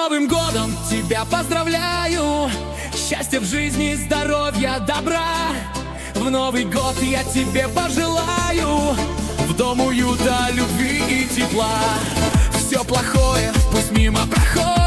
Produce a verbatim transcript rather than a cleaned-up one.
Новым годом тебя поздравляю! Счастья в жизни, здоровья, добра! В Новый год я тебе пожелаю в дом уюта, любви и тепла. Все плохое пусть мимо проходит,